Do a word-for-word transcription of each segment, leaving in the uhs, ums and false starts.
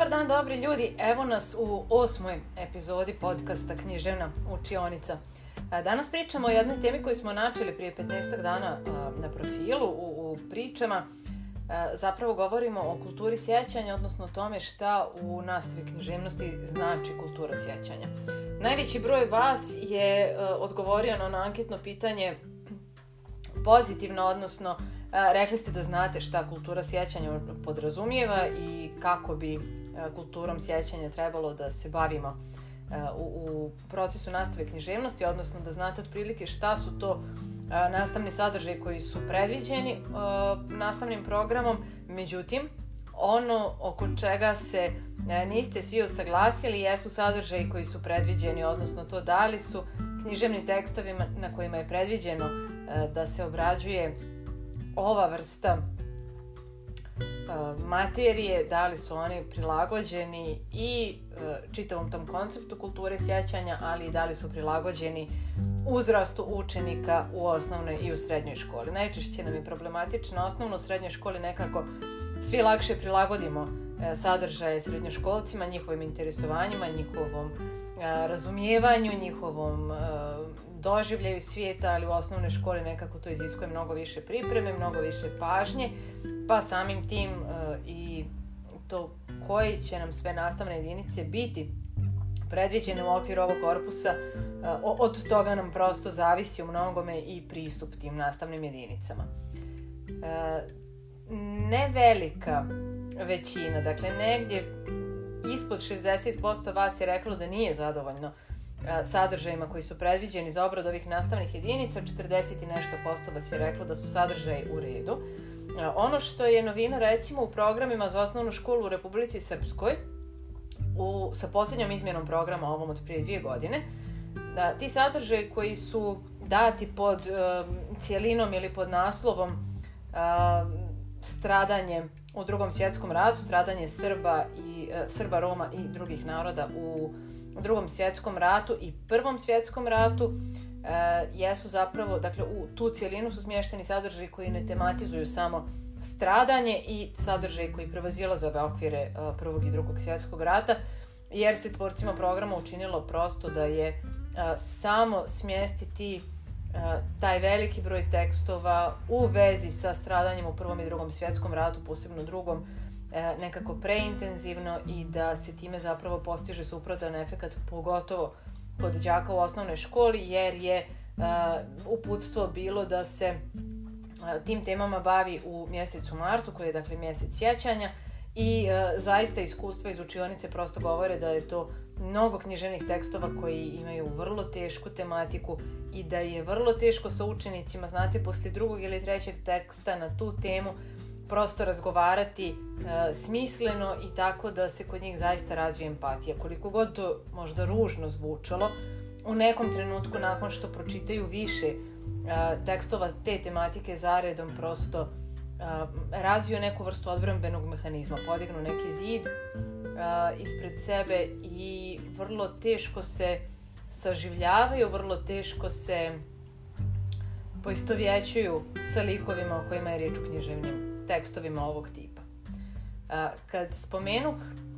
Dobar dan, dobri ljudi, evo nas u osmoj epizodi podcasta Književna učionica. Danas pričamo o jednoj temi koju smo načeli prije petnaestak dana na profilu u, u pričama. Zapravo govorimo o kulturi sjećanja, odnosno o tome šta u nastavi književnosti znači kultura sjećanja. Najveći broj vas je odgovorio na ono anketno pitanje pozitivno, odnosno rekli ste da znate šta kultura sjećanja podrazumijeva i kako bi kulturom sjećanja trebalo da se bavimo u, u procesu nastave književnosti, odnosno da znate otprilike šta su to nastavni sadržaji koji su predviđeni nastavnim programom. Međutim, ono oko čega se niste svi usaglasili jesu sadržaji koji su predviđeni, odnosno to da li su književni tekstovi na kojima je predviđeno da se obrađuje ova vrsta materije, da li su oni prilagođeni i čitavom tom konceptu kulture sjećanja, ali i da li su prilagođeni uzrastu učenika u osnovnoj i u srednjoj školi. Najčešće nam je problematično osnovno, u srednjoj školi nekako svi lakše prilagodimo sadržaje srednjoškolcima, njihovim interesovanjima, njihovom razumijevanju, njihovom doživljaju svijeta, ali u osnovnoj školi nekako to iziskuje mnogo više pripreme, mnogo više pažnje, pa samim tim i to koji će nam sve nastavne jedinice biti predviđene u okviru ovog korpusa, od toga nam prosto zavisi u mnogome i pristup tim nastavnim jedinicama. Ne velika većina, dakle negdje ispod šezdeset posto vas je reklo da nije zadovoljno sadržajima koji su predviđeni za obradu ovih nastavnih jedinica, četrdeset i nešto posto vas je reklo da su sadržaji u redu. Ono što je novina recimo u programima za osnovnu školu u Republici Srpskoj, u, sa posljednjom izmjenom programa ovom od prije dvije godine, da ti sadržaji koji su dati pod um, cijelinom ili pod naslovom um, stradanje u drugom svjetskom ratu, stradanje Srba, i, uh, Srba, Roma i drugih naroda u drugom svjetskom ratu i prvom svjetskom ratu, uh, jesu zapravo, dakle u tu cijelinu su smješteni sadržaji koji ne tematizuju samo stradanje i sadržaji koji prevazilaze ove okvire uh, prvog i drugog svjetskog rata, jer se tvorcima programa učinilo prosto da je uh, samo smjestiti uh, taj veliki broj tekstova u vezi sa stradanjem u prvom i drugom svjetskom ratu, posebno drugom, uh, nekako preintenzivno i da se time zapravo postiže suprotan efekat, pogotovo kod đaka u osnovnoj školi, jer je uh, uputstvo bilo da se uh, tim temama bavi u mjesecu martu, koji je dakle mjesec sjećanja, i uh, zaista iskustva iz učionice prosto govore da je to mnogo književnih tekstova koji imaju vrlo tešku tematiku i da je vrlo teško sa učenicima, znate, poslije drugog ili trećeg teksta na tu temu prosto razgovarati uh, smisleno i tako da se kod njih zaista razvije empatija. Koliko god to možda ružno zvučalo, u nekom trenutku nakon što pročitaju više uh, tekstova te tematike zaredom prosto uh, razviju neku vrstu odbrambenog mehanizma, podignu neki zid uh, ispred sebe i vrlo teško se saživljavaju, vrlo teško se poistovjećuju sa likovima o kojima je riječ u književnim tekstovima ovog tipa. Kad spomenuh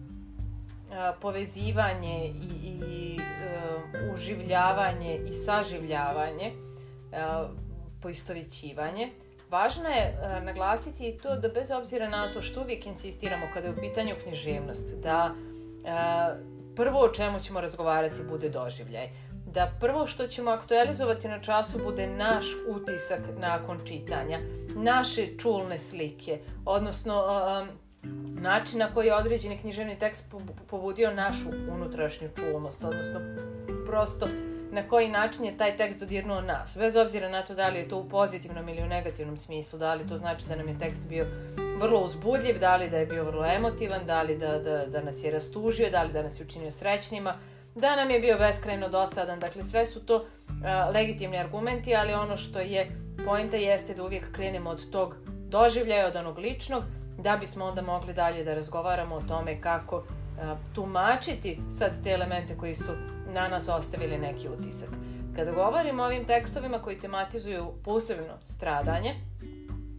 povezivanje i, i uh, uživljavanje i saživljavanje, uh, poistovjećivanje, važno je uh, naglasiti i to da bez obzira na to što uvijek insistiramo kada je u pitanju književnost, da uh, prvo o čemu ćemo razgovarati bude doživljaj. Da prvo što ćemo aktualizovati na času bude naš utisak nakon čitanja, naše čulne slike, odnosno um, način na koji je određeni književni tekst pobudio našu unutrašnju čulnost, odnosno prosto na koji način je taj tekst dodirnuo nas, bez obzira na to da li je to u pozitivnom ili u negativnom smislu, da li to znači da nam je tekst bio vrlo uzbudljiv, da li da je bio vrlo emotivan, da li da, da, da nas je rastužio, da li da nas je učinio srećnima, da nam je bio beskrajno dosadan. Dakle, sve su to uh, legitimni argumenti, ali ono što je poenta jeste da uvijek krenemo od tog doživljaja, od onog ličnog, da bismo onda mogli dalje da razgovaramo o tome kako uh, tumačiti sad te elemente koji su na nas ostavili neki utisak. Kada govorimo o ovim tekstovima koji tematizuju posebno stradanje,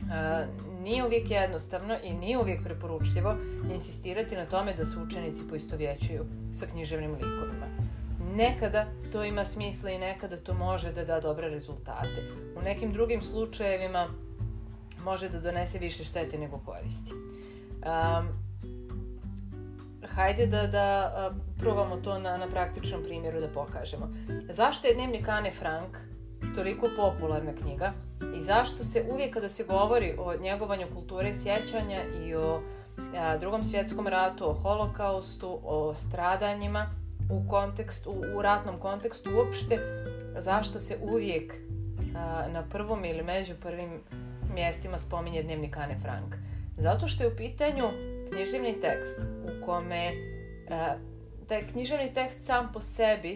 nije uvijek jednostavno i nije uvijek preporučljivo insistirati na tome da se učenici poistovjećuju sa književnim likovima. Nekada to ima smisla i nekada to može da da dobre rezultate. U nekim drugim slučajevima može da donese više štete nego koristi. Um, hajde da, da probamo to na, na praktičnom primjeru da pokažemo. Zašto je Dnevnik Ane Frank toliko popularna knjiga i zašto se uvijek kada se govori o njegovanju kulture sjećanja i o a, drugom svjetskom ratu, o holokaustu, o stradanjima u, kontekstu, u, u ratnom kontekstu uopšte, zašto se uvijek a, na prvom ili među prvim mjestima spominje Dnevnik Ane Frank? Zato što je u pitanju književni tekst u kome a, taj književni tekst sam po sebi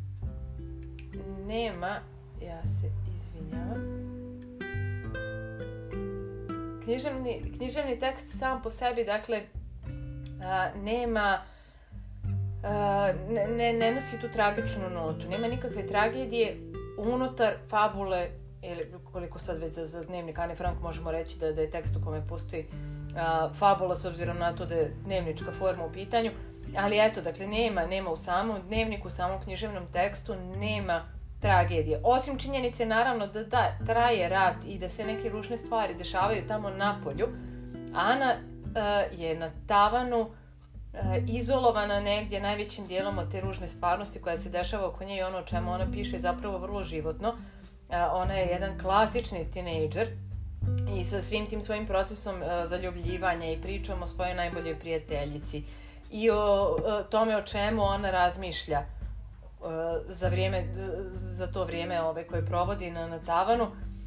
nema, ja se izvinjavam, književni, književni tekst sam po sebi, dakle, a, nema, a, ne, ne nosi tu tragičnu notu, nema nikakve tragedije unutar fabule, ili koliko sad već za, za Dnevnik Ane Frank možemo reći da, da je tekst u kome postoji a, fabula s obzirom na to da je dnevnička forma u pitanju, ali eto, dakle, nema, nema u samom dnevniku, u samom književnom tekstu, nema tragedije. Osim činjenice, naravno, da, da traje rat i da se neke ružne stvari dešavaju tamo napolju, Ana uh, je na tavanu uh, izolovana negdje najvećim dijelom od te ružne stvarnosti koja se dešava oko nje i ono o čemu ona piše je zapravo vrlo životno. Uh, ona je jedan klasični tinejdžer i sa svim tim svojim procesom uh, zaljubljivanja i pričom o svojoj najboljoj prijateljici i o uh, tome o čemu ona razmišlja za vrijeme, za to vrijeme ove koje provodi na, na tavanu,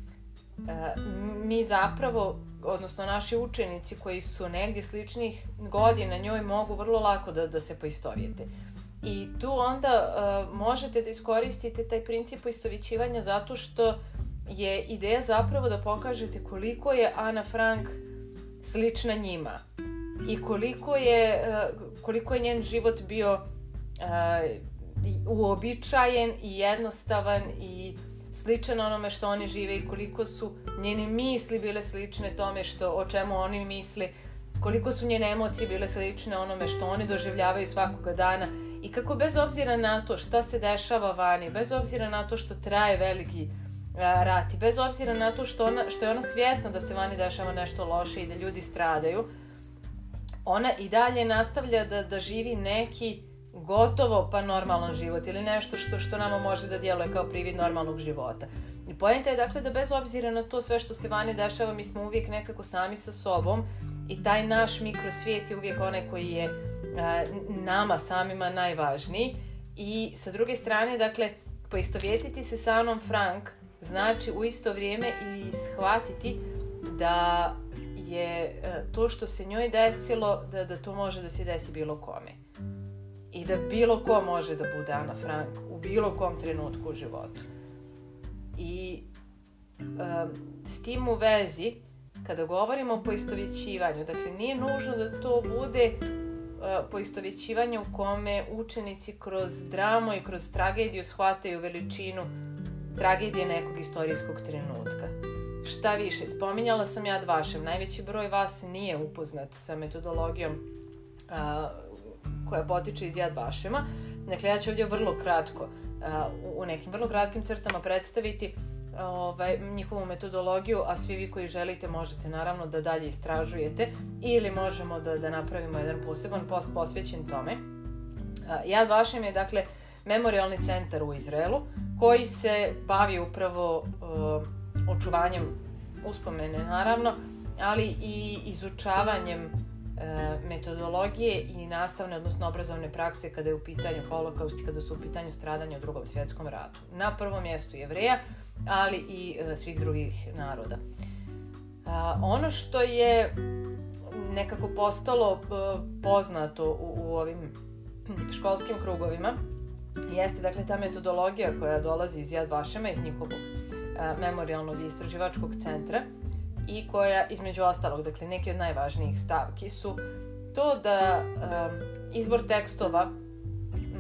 mi zapravo, odnosno naši učenici koji su negdje sličnih godina njoj mogu vrlo lako da, da se poistovjete. I tu onda uh, možete da iskoristite taj princip poistovjećivanja zato što je ideja zapravo da pokažete koliko je Ana Frank slična njima i koliko je, uh, koliko je njen život bio uh, uobičajen i jednostavan i sličan onome što oni žive i koliko su njene misli bile slične tome što, o čemu oni misli, koliko su njene emocije bile slične onome što oni doživljavaju svakoga dana i kako bez obzira na to šta se dešava vani, bez obzira na to što traje veliki a, rat i bez obzira na to što, ona, što je ona svjesna da se vani dešava nešto loše i da ljudi stradaju, ona i dalje nastavlja da, da živi neki gotovo pa normalan život ili nešto što, što nama može da djeluje kao privid normalnog života. I poenta je dakle da bez obzira na to sve što se vani dešava, mi smo uvijek nekako sami sa sobom i taj naš mikrosvijet je uvijek onaj koji je a, nama samima najvažniji. I sa druge strane, dakle, poistovjetiti se sa Anom Frank znači u isto vrijeme i shvatiti da je a, to što se njoj desilo, da, da to može da se desi bilo kome. I da bilo ko može da bude Ana Frank u bilo kom trenutku u životu. I um, s tim u vezi, kada govorimo o poistovjećivanju, dakle nije nužno da to bude uh, poistovjećivanje u kome učenici kroz dramu i kroz tragediju shvataju veličinu tragedije nekog istorijskog trenutka. Šta više, spominjala sam Yad Vashem, najveći broj vas nije upoznat sa metodologijom uh, koja potiče iz Yad Vashema. Dakle, ja ću ovdje vrlo kratko, uh, u nekim vrlo kratkim crtama predstaviti uh, ovaj, njihovu metodologiju, a svi vi koji želite možete naravno da dalje istražujete ili možemo da, da napravimo jedan poseban post posvećen tome. Uh, Yad Vashem je dakle memorijalni centar u Izraelu koji se bavi upravo uh, očuvanjem uspomene naravno, ali i izučavanjem metodologije i nastavne, odnosno obrazovne prakse kada je u pitanju holokaust i kada su u pitanju stradanja u drugom svjetskom ratu. Na prvom mjestu Jevreja, ali i e, svih drugih naroda. A, ono što je nekako postalo e, poznato u, u ovim školskim krugovima jeste dakle ta metodologija koja dolazi iz Yad Vashema, iz njihovog e, memorijalnog i istraživačkog centra, i koja, između ostalog, dakle, neki od najvažnijih stavki su to da um, izbor tekstova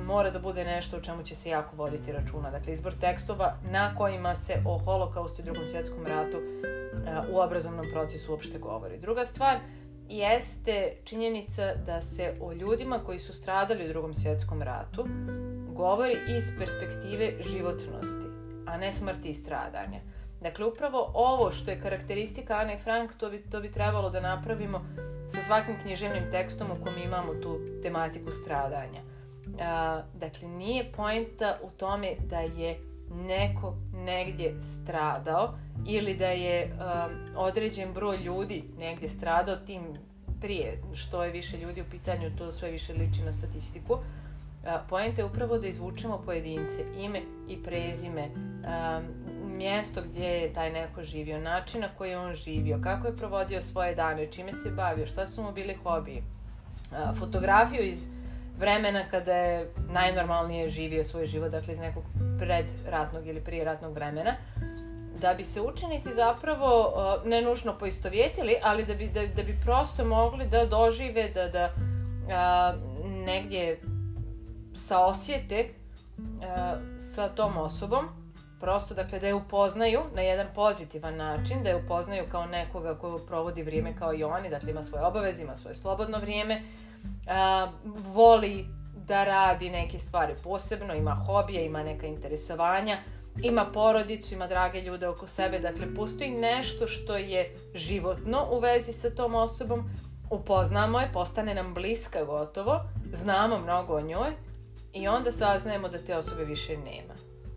mora da bude nešto o čemu će se jako voditi računa. Dakle, izbor tekstova na kojima se o Holokaustu i Drugom svjetskom ratu u obrazovnom procesu uopšte govori. Druga stvar jeste činjenica da se o ljudima koji su stradali u Drugom svjetskom ratu govori iz perspektive životnosti, a ne smrti i stradanja. Dakle, upravo ovo što je karakteristika Ane Frank, to bi, to bi trebalo da napravimo sa svakim književnim tekstom u kom imamo tu tematiku stradanja. A, dakle, nije poenta u tome da je neko negdje stradao ili da je um, određen broj ljudi negdje stradao, tim prije što je više ljudi u pitanju, to sve više liči na statistiku. Uh, poenta je upravo da izvučemo pojedince, ime i prezime, um, mjesto gdje je taj neko živio, način na koji je on živio, kako je provodio svoje dane, čime se bavio, šta su mu bili hobiji, uh, fotografiju iz vremena kada je najnormalnije živio svoj život, dakle iz nekog predratnog ili prijeratnog vremena, da bi se učenici zapravo uh, ne nužno poistovjetili, ali da bi, da, da bi prosto mogli da dožive, da, da uh, negdje saosjete uh, sa tom osobom, prosto dakle da je upoznaju na jedan pozitivan način, da je upoznaju kao nekoga ko provodi vrijeme kao i oni, dakle ima svoje obaveze, ima svoje slobodno vrijeme, uh, voli da radi neke stvari posebno, ima hobije, ima neka interesovanja, ima porodicu, ima drage ljude oko sebe, dakle postoji nešto što je životno u vezi sa tom osobom, upoznamo je, postane nam bliska gotovo, znamo mnogo o njoj i onda saznajemo da te osobe više nema.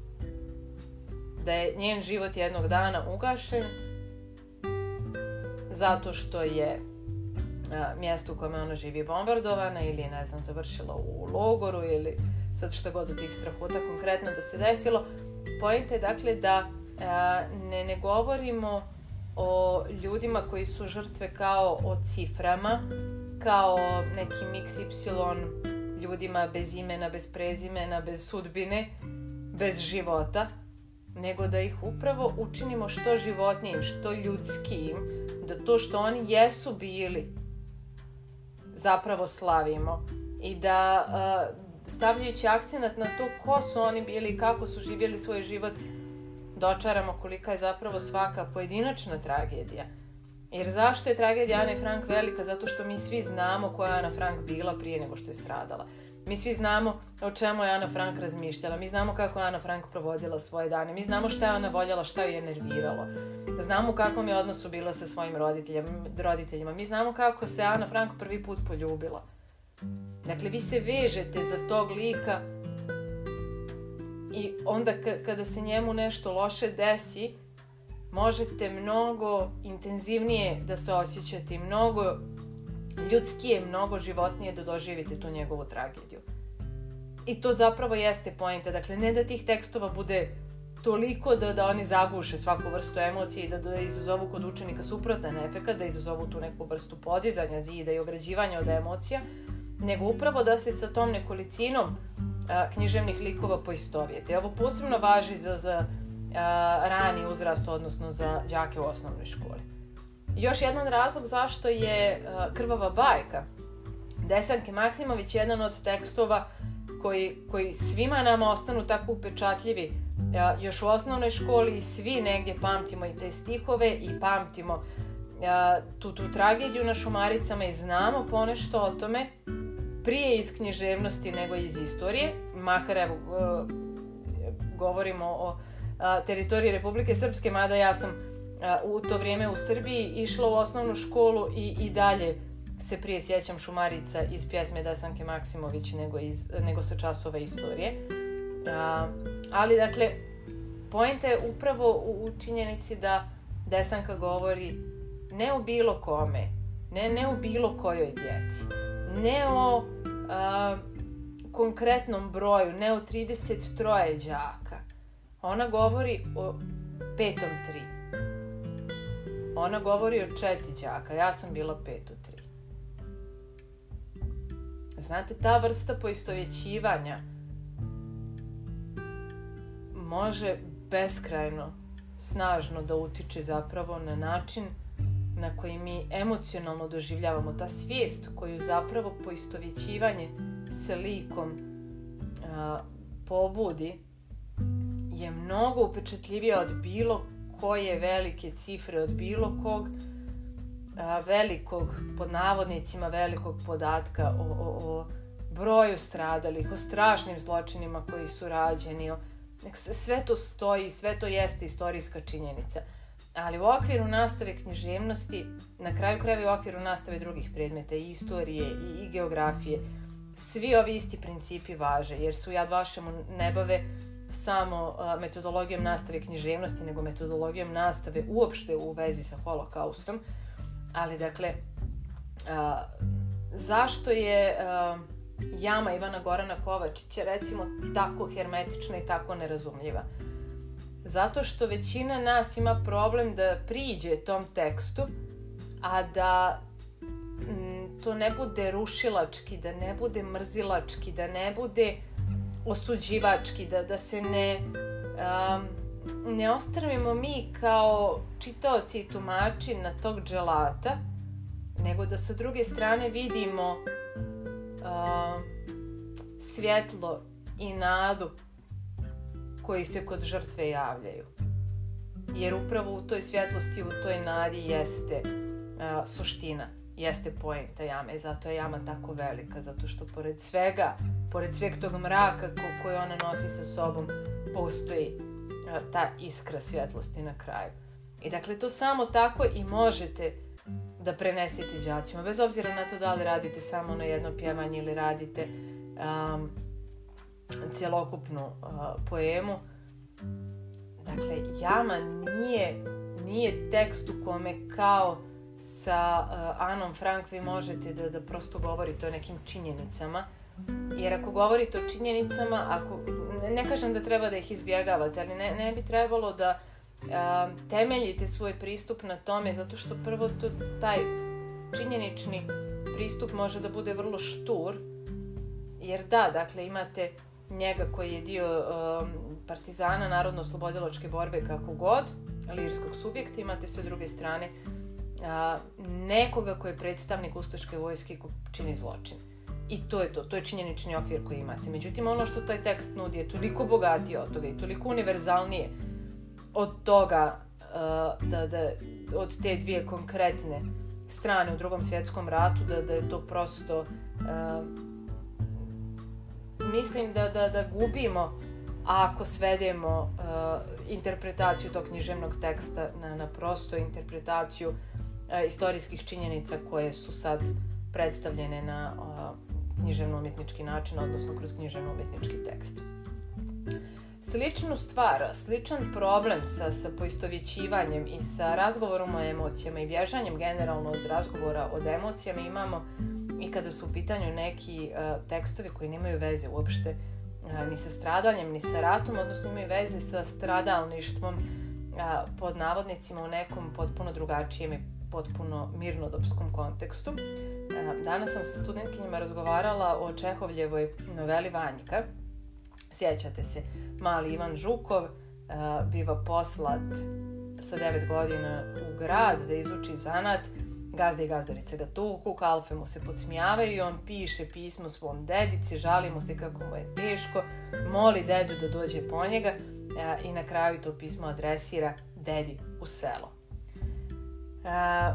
Da je njen život jednog dana ugašen zato što je a, mjesto u kome ona živi bombardovana ili je, ne znam, završila u logoru ili sad što god od tih strahota konkretno da se desilo. Poenta je dakle da a, ne, ne govorimo o ljudima koji su žrtve kao o ciframa, kao nekim iks ipsilon ljudima bez imena, bez prezimena, bez sudbine, bez života, nego da ih upravo učinimo što životnijim, što ljudskijim, da to što oni jesu bili zapravo slavimo i da uh, stavljajući akcenat na to ko su oni bili i kako su živjeli svoj život, dočaramo kolika je zapravo svaka pojedinačna tragedija. Jer zašto je tragedija Ane Frank velika? Zato što mi svi znamo koja je Ana Frank bila prije nego što je stradala. Mi svi znamo o čemu je Ana Frank razmišljala. Mi znamo kako je Ana Frank provodila svoje dane. Mi znamo šta je ona voljela, šta je nerviralo. Znamo u kakvom je odnosu bila sa svojim roditeljima. Mi znamo kako se Ana Frank prvi put poljubila. Dakle, vi se vežete za tog lika i onda k- kada se njemu nešto loše desi, možete mnogo intenzivnije da se osjećate i mnogo ljudskije, mnogo životnije da doživite tu njegovu tragediju. I to zapravo jeste poenta. Dakle, ne da tih tekstova bude toliko da, da oni zaguše svaku vrstu emocije i da, da izazovu kod učenika suprotan efekat, da izazovu tu neku vrstu podizanja zida i ograđivanja od emocija, nego upravo da se sa tom nekolicinom a, književnih likova poistovijete. Ovo posebno važi za, za a, rani uzrast, odnosno za đake u osnovnoj školi. Još jedan razlog zašto je a, Krvava bajka Desanke Maksimović jedan od tekstova koji, koji svima nama ostanu tako upečatljivi a, još u osnovnoj školi i svi negdje pamtimo i te stihove i pamtimo a, tu, tu tragediju na Šumaricama i znamo ponešto o tome prije iz književnosti nego iz istorije, makar evo govorimo o a, teritoriji Republike Srpske, mada ja sam a, u to vrijeme u Srbiji išla u osnovnu školu i, i dalje se prije sjećam Šumarica iz pjesme Desanke Maksimović nego, iz, nego sa časova istorije. A, ali dakle, poenta je upravo u, u činjenici da Desanka govori ne o bilo kome, ne, ne o bilo kojoj djeci, ne o a, konkretnom broju, ne o trideset troje đaka. Ona govori o petom tri. Ona govori o četiri đaka. Ja sam bila pet u tri. Znate, ta vrsta poistovjećivanja može beskrajno snažno da utiče zapravo na način na koji mi emocionalno doživljavamo, ta svijest koju zapravo poistovjećivanje sa likom a, pobudi je mnogo upečatljivija od bilo koje velike cifre, od bilo kog a, velikog, pod navodnicima velikog podatka o, o, o broju stradalih, o strašnim zločinima koji su rađeni, o, sve to stoji, sve to jeste istorijska činjenica. Ali u okviru nastave književnosti, na kraju krajeva i u okviru nastave drugih predmeta, i istorije i, i geografije, svi ovi isti principi važe, jer su Yad Vašemu ne bave samo a, metodologijom nastave književnosti, nego metodologijom nastave uopšte u vezi sa holokaustom. Ali, dakle, a, zašto je a, Jama Ivana Gorana Kovačića, recimo, tako hermetična i tako nerazumljiva? Zato što većina nas ima problem da priđe tom tekstu, a da m, to ne bude rušilački, da ne bude mrzilački, da ne bude osuđivački, da, da se ne, um, ne ostrvimo mi kao čitaoci i tumači na tog dželata, nego da sa druge strane vidimo uh, svjetlo i nadu koji se kod žrtve javljaju. Jer upravo u toj svjetlosti, u toj nadi jeste uh, suština, jeste poenta Jame. Zato je Jama tako velika, zato što pored svega, pored sveg tog mraka ko, koji ona nosi sa sobom, postoji uh, ta iskra svjetlosti na kraju. I dakle, to samo tako i možete da prenesete đacima, bez obzira na to da li radite samo na jedno pjevanje ili radite um, cjelokupnu uh, poemu. Dakle, Jama nije, nije tekst u kome kao sa uh, Anom Frank vi možete da, da prosto govorite o nekim činjenicama. Jer ako govorite o činjenicama, ako, ne, ne kažem da treba da ih izbjegavate, ali ne, ne bi trebalo da uh, temeljite svoj pristup na tome, zato što prvo to, taj činjenični pristup može da bude vrlo štur. Jer da, dakle, imate njega koji je dio um, partizana, narodno-oslobodilačke borbe, kako god, lirskog subjekta, imate sve druge strane uh, nekoga koji je predstavnik ustaške vojske i ko čini zločin. I to je to, to je činjenični okvir koji imate. Međutim, ono što taj tekst nudi je toliko bogatije od toga i toliko univerzalnije od toga uh, da, da, od te dvije konkretne strane u Drugom svjetskom ratu, da, da je to prosto uh, mislim da, da, da gubimo ako svedemo uh, interpretaciju tog književnog teksta na, na prostu interpretaciju uh, istorijskih činjenica koje su sad predstavljene na uh, književno-umjetnički način, odnosno kroz književno-umjetnički tekst. Sličnu stvar, sličan problem sa, sa poistovjećivanjem i sa razgovorom o emocijama i bježanjem generalno od razgovora od emocijama imamo i kada su u pitanju neki uh, tekstovi koji nemaju veze uopšte uh, ni sa stradanjem, ni sa ratom, odnosno imaju veze sa stradalništvom uh, pod navodnicima u nekom potpuno drugačijem i potpuno mirnodopskom kontekstu. Uh, danas sam sa studentkinjama razgovarala o Čehovljevoj noveli Vanjka. Sjećate se, mali Ivan Žukov uh, biva poslat sa devet godina u grad da izuči zanat. Gazda i gazdarice ga tuku, kalfe mu se podsmijavaju i on piše pismo svom dedici, žali mu se kako mu je teško, moli dedu da dođe po njega a, i na kraju to pismo adresira dedi u selo. A,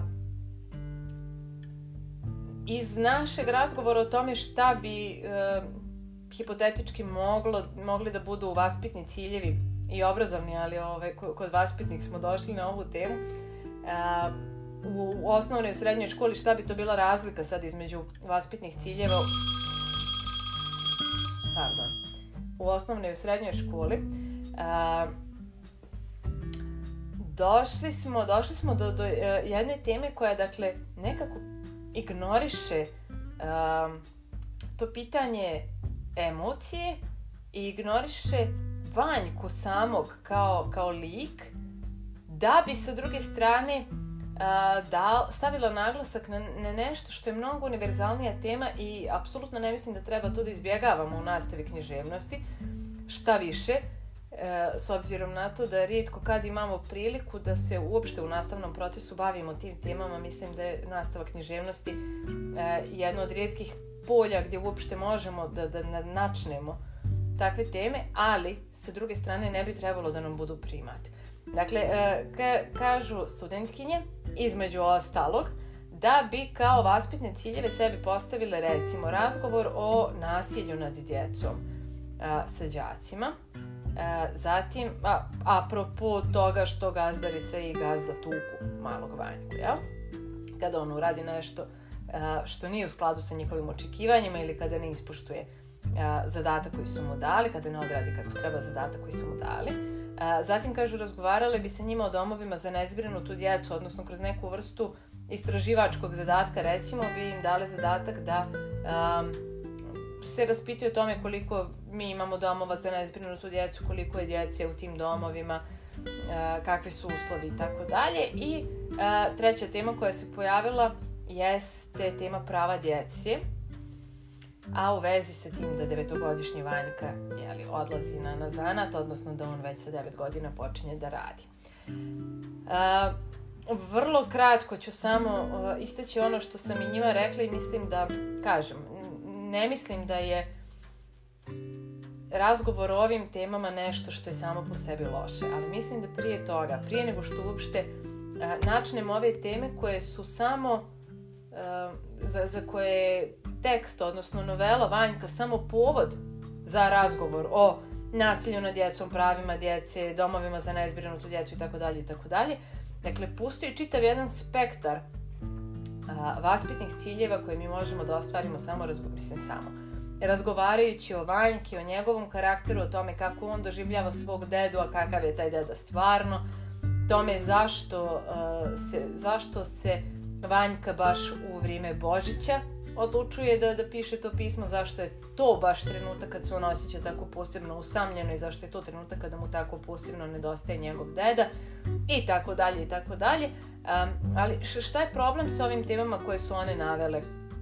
iz našeg razgovora o tome šta bi a, hipotetički moglo, mogli da budu vaspitni ciljevi i obrazovni, ali ove, kod vaspitnih smo došli na ovu temu, a, u osnovnoj i srednjoj školi, šta bi to bila razlika sad između vaspitnih ciljeva pardon, u osnovnoj i srednjoj školi uh, došli smo došli smo do, do uh, jedne teme koja dakle nekako ignoriše uh, to pitanje emocije i ignoriše Vanjku samog kao, kao lik, da bi sa druge strane da stavila naglasak na, na nešto što je mnogo univerzalnija tema i apsolutno ne mislim da treba to da izbjegavamo u nastavi književnosti. Šta više, e, s obzirom na to da rijetko kad imamo priliku da se uopšte u nastavnom procesu bavimo tim temama, mislim da je nastava književnosti e, jedno od rijetkih polja gdje uopšte možemo da, da načnemo takve teme, ali sa druge strane ne bi trebalo da nam budu primat. Dakle, e, ka, kažu studentkinje, između ostalog, da bi kao vaspitne ciljeve sebi postavile recimo razgovor o nasilju nad djecom a, sa đacima. A, zatim, a, apropo toga što gazdarica i gazda tuku malog Vanjku, jel? Kada on uradi nešto a, što nije u skladu sa njihovim očekivanjima ili kada ne ispoštuje a, zadatak koji su mu dali, kada ne odradi kako treba zadatak koji su mu dali. A, zatim, kažu, razgovarale bi sa njima o domovima za nezbrinutu djecu, odnosno kroz neku vrstu istraživačkog zadatka, recimo, bi im dale zadatak da um, se raspitaju o tome koliko mi imamo domova za nezbrinutu djecu, koliko je djece u tim domovima, uh, kakvi su uslovi i tako dalje. I uh, treća tema koja se pojavila jeste tema prava djece, a u vezi sa tim da devetogodišnji Vanjka jeli, odlazi na, na zanat, odnosno da on već sa devet godina počinje da radi. Uh, Vrlo kratko ću samo uh, istaći ono što sam i njima rekla i mislim da, kažem, ne mislim da je razgovor o ovim temama nešto što je samo po sebi loše, ali mislim da prije toga, prije nego što uopšte uh, načnemo ove teme koje su samo, uh, za, za koje je tekst, odnosno novela Vanjka samo povod za razgovor o nasilju nad djecom, pravima djece, domovima za nezbrinutu djecu itd. itd. Dakle, postoji čitav jedan spektar a, vaspitnih ciljeva koje mi možemo da ostvarimo samo, razgo, mislim, samo razgovarajući o Vanjki, o njegovom karakteru, o tome kako on doživljava svog dedu, a kakav je taj deda stvarno, tome zašto, a, se, zašto se Vanjka baš u vrijeme Božića odlučuje da, da piše to pismo, zašto je to baš trenutak kad se on osjeća tako posebno usamljeno i zašto je to trenutak kada mu tako posebno nedostaje njegov deda i tako dalje i tako dalje. Um, ali šta je problem sa ovim temama koje su one navele?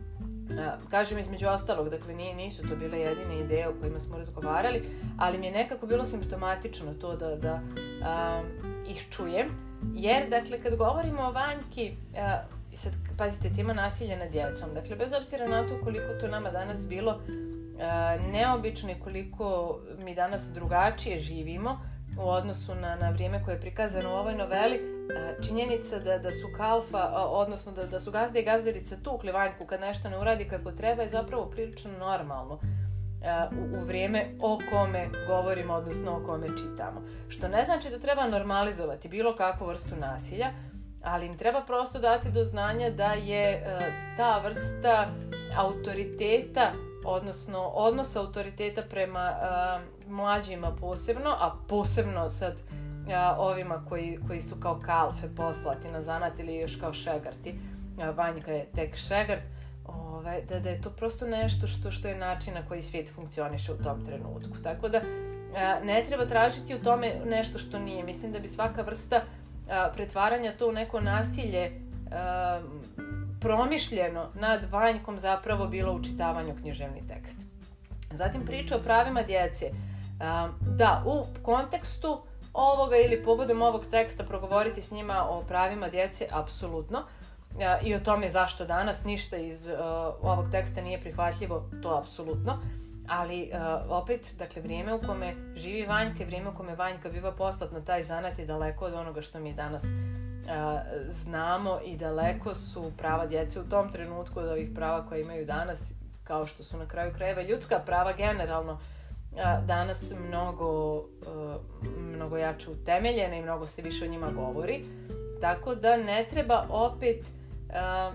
Uh, kažem između ostalog, dakle nije, nisu to bile jedine ideje o kojima smo razgovarali, ali mi je nekako bilo simptomatično to da, da um, ih čujem, jer dakle kad govorimo o Vanjki, uh, i sad, pazite, tema nasilja nad djecom. Dakle, bez obzira na to koliko to nama danas bilo uh, neobično i koliko mi danas drugačije živimo u odnosu na, na vrijeme koje je prikazano u ovoj noveli, uh, činjenica da, da su Kalfa, uh, odnosno da, da su gazda i gazdarica tukli Vanjku kad nešto ne uradi kako treba je zapravo prilično normalno uh, u, u vrijeme o kome govorimo, odnosno o kome čitamo. Što ne znači da treba normalizovati bilo kakvu vrstu nasilja, ali im treba prosto dati do znanja da je e, ta vrsta autoriteta, odnosno odnos autoriteta prema e, mlađima posebno, a posebno sad e, ovima koji, koji su kao kalfe poslati na zanat ili još kao šegarti, e, Vanjka je tek šegart, ove, da, da je to prosto nešto što, što je način na koji svijet funkcioniše u tom trenutku. Tako da e, ne treba tražiti u tome nešto što nije. Mislim da bi svaka vrsta pretvaranja to u neko nasilje uh, promišljeno nad Vanjkom zapravo bilo učitavanje u književni tekst. Zatim priča o pravima djece. Uh, da, u kontekstu ovoga ili povodom ovog teksta progovoriti s njima o pravima djece, apsolutno. Uh, I o tome zašto danas ništa iz uh, ovog teksta nije prihvatljivo, to apsolutno. Ali uh, opet, dakle, vrijeme u kome živi Vanjka, vrijeme u kome Vanjka biva poslat na taj zanat je daleko od onoga što mi danas uh, znamo i daleko su prava djece u tom trenutku od ovih prava koje imaju danas, kao što su na kraju krajeva ljudska prava generalno uh, danas mnogo, uh, mnogo jače utemeljene i mnogo se više o njima govori. Tako da ne treba opet uh,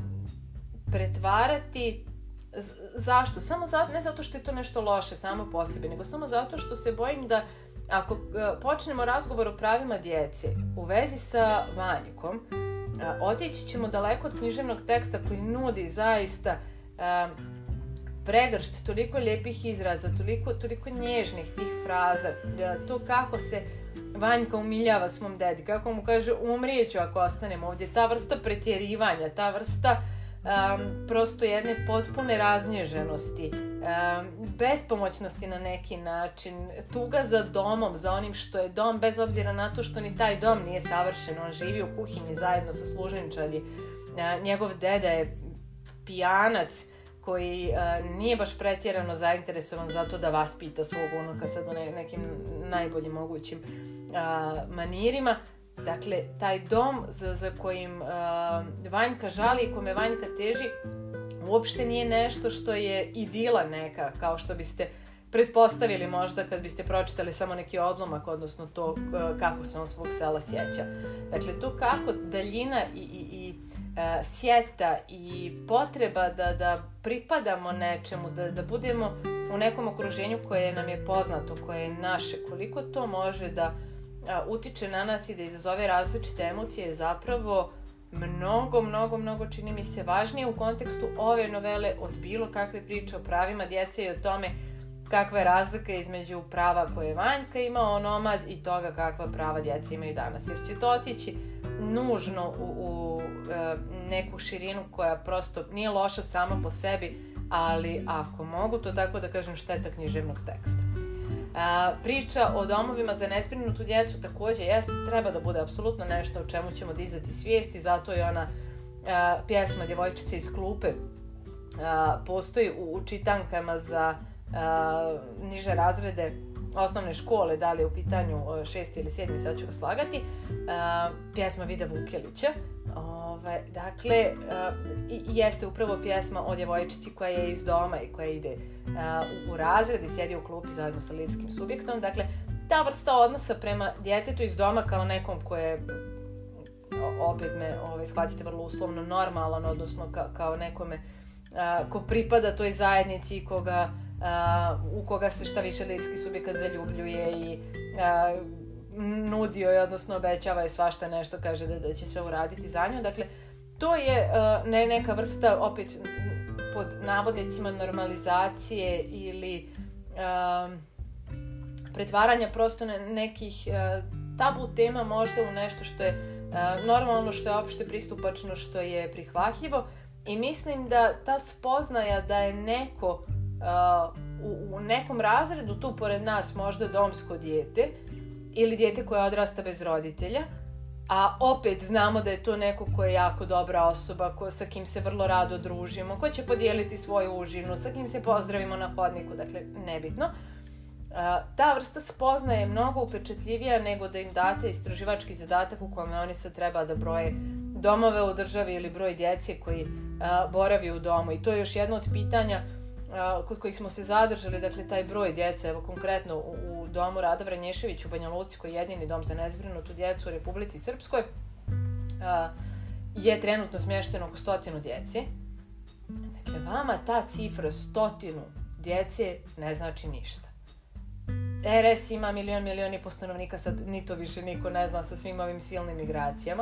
pretvarati. Zašto? Samo zato, ne zato što je to nešto loše samo po sebi, nego samo zato što se bojim da ako uh, počnemo razgovor o pravima djece u vezi sa Vanjkom, uh, otići ćemo daleko od književnog teksta koji nudi zaista uh, pregršt toliko lijepih izraza, toliko, toliko nježnih tih fraza, uh, to kako se Vanjka umiljava svom dedi, kako mu kaže umrijeću ako ostanem ovdje, ta vrsta pretjerivanja, ta vrsta Um, prosto jedne potpune raznježenosti, um, bespomoćnosti na neki način, tuga za domom, za onim što je dom, bez obzira na to što ni taj dom nije savršen, on živi u kuhinji zajedno sa služeničadi, uh, njegov deda je pijanac koji uh, nije baš pretjerano zainteresovan za to da vaspita svog unuka sad u ne, nekim najboljim mogućim uh, manirima. Dakle, taj dom za, za kojim uh, Vanjka žali i kome Vanjka teži uopšte nije nešto što je idila neka, kao što biste pretpostavili možda kad biste pročitali samo neki odlomak, odnosno to kako se on svog sela sjeća. Dakle, to kako daljina i, i, i uh, sjeta i potreba da, da pripadamo nečemu, da, da budemo u nekom okruženju koje nam je poznato, koje je naše, koliko to može da uh, utiče na nas i da izazove različite emocije, je zapravo mnogo, mnogo, mnogo čini mi se važnije u kontekstu ove novele od bilo kakve priče o pravima djece i o tome kakva je razlika između prava koje Vanjka ima onomad i toga kakva prava djeca imaju danas. Jer će to otići nužno u, u e, neku širinu koja prosto nije loša sama po sebi, ali ako mogu to tako da kažem, šteta književnog teksta. A, priča o domovima za nezbrinutu djecu također jest, treba da bude apsolutno nešto o čemu ćemo dizati svijest i zato je ona a, pjesma Djevojčice iz klupe a, postoji u, u čitankama za a, niže razrede osnovne škole, da li je u pitanju šesti ili sedmi, sad ću ga slagati, a, pjesma Vida Vukelića. Ove, dakle, a, i, jeste upravo pjesma o djevojčici koja je iz doma i koja ide a, u, u razred i sjedi u klupi zajedno sa lirskim subjektom. Dakle, ta vrsta odnosa prema djetetu iz doma kao nekom koje, opet me ove, shvatite vrlo uslovno, normalan, odnosno ka, kao nekome a, ko pripada toj zajednici i koga, a, u koga se šta više lirski subjekat zaljubljuje i a, nudio je, odnosno obećava je svašta nešto, kaže da, da će sve uraditi za nju. Dakle, to je uh, ne, neka vrsta, opet pod navodnicima, normalizacije ili uh, pretvaranja prosto nekih uh, tabu tema možda u nešto što je uh, normalno, što je opšte pristupačno, što je prihvatljivo. I mislim da ta spoznaja da je neko uh, u, u nekom razredu tu pored nas možda domsko dijete, ili dijete koje odrasta bez roditelja, a opet znamo da je to neko ko je jako dobra osoba, ko, sa kim se vrlo rado družimo, ko će podijeliti svoju užinu, sa kim se pozdravimo na hodniku, dakle, nebitno. A, ta vrsta spoznaje je mnogo upečatljivija nego da im date istraživački zadatak u kome oni sad treba da broje domove u državi ili broj djece koji a, boravi u domu. I to je još jedno od pitanja Uh, kod kojih smo se zadržali, dakle taj broj djece, evo konkretno u, u domu Rada Vranješević u Banja Luci, koji je jedini dom za nezbrinutu djecu u Republici Srpskoj, uh, je trenutno smješteno oko stotinu djece. Dakle, vama ta cifra stotinu djece ne znači ništa. R S ima milion, milion i po stanovnika, sad ni to više niko ne zna sa svim ovim silnim migracijama.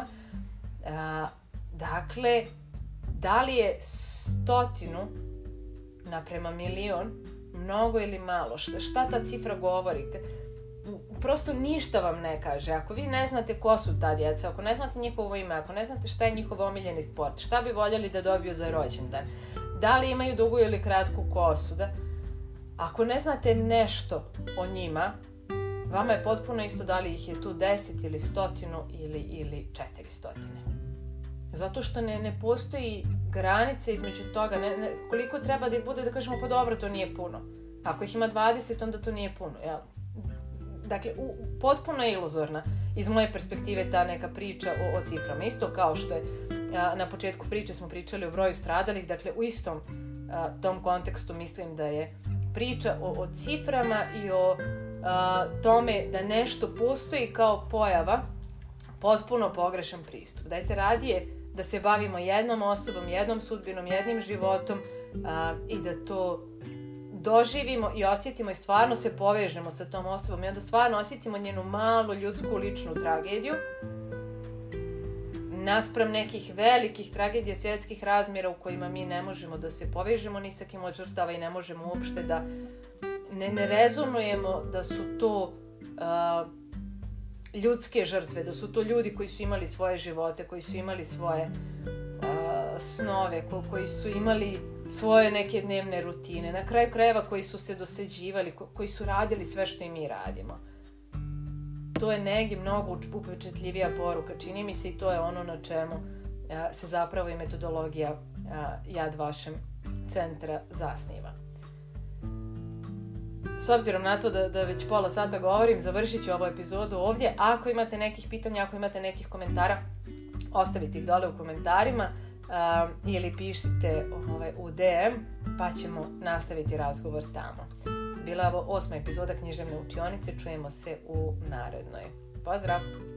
Uh, dakle, da li je stotinu naprema milion mnogo ili malo? Šta, šta ta cifra govori? Prosto ništa vam ne kaže. Ako vi ne znate ko su ta djeca, ako ne znate njihovo ime, ako ne znate šta je njihov omiljeni sport, šta bi voljeli da dobiju za rođendan, da li imaju dugu ili kratku kosu, da... ako ne znate nešto o njima, vama je potpuno isto da li ih je tu deset ili stotinu ili, ili četiri stotine. Zato što ne, ne postoji granice između toga, ne, ne, koliko treba da ih bude da kažemo pa dobro, to nije puno. Ako ih ima dvadeset, onda to nije puno. Jel? Dakle, u, potpuno je iluzorna iz moje perspektive ta neka priča o, o ciframa. Isto kao što je a, na početku priče smo pričali o broju stradalih, dakle u istom a, tom kontekstu mislim da je priča o, o ciframa i o a, tome da nešto postoji kao pojava potpuno pogrešan pristup. Dajte radije da se bavimo jednom osobom, jednom sudbinom, jednim životom a, i da to doživimo i osjetimo i stvarno se povežemo sa tom osobom i onda stvarno osjetimo njenu malu ljudsku ličnu tragediju naspram nekih velikih tragedija svjetskih razmjera u kojima mi ne možemo da se povežemo ni sa kim od žrtava i ne možemo uopšte da ne, ne rezonujemo da su to a, ljudske žrtve, da su to ljudi koji su imali svoje živote, koji su imali svoje uh, snove, ko, koji su imali svoje neke dnevne rutine, na kraju krajeva koji su se dosađivali, ko, koji su radili sve što i mi radimo. To je negdje mnogo upečatljivija poruka, čini mi se, i to je ono na čemu uh, se zapravo i metodologija uh, Yad Vashem centra zasniva. S obzirom na to da, da već pola sata govorim, završit ću ovu epizodu ovdje. Ako imate nekih pitanja, ako imate nekih komentara, ostavite ih dole u komentarima uh, ili pišite ovaj, u D M, pa ćemo nastaviti razgovor tamo. Bila je ovo osma epizoda Književne učionice, čujemo se u narednoj. Pozdrav!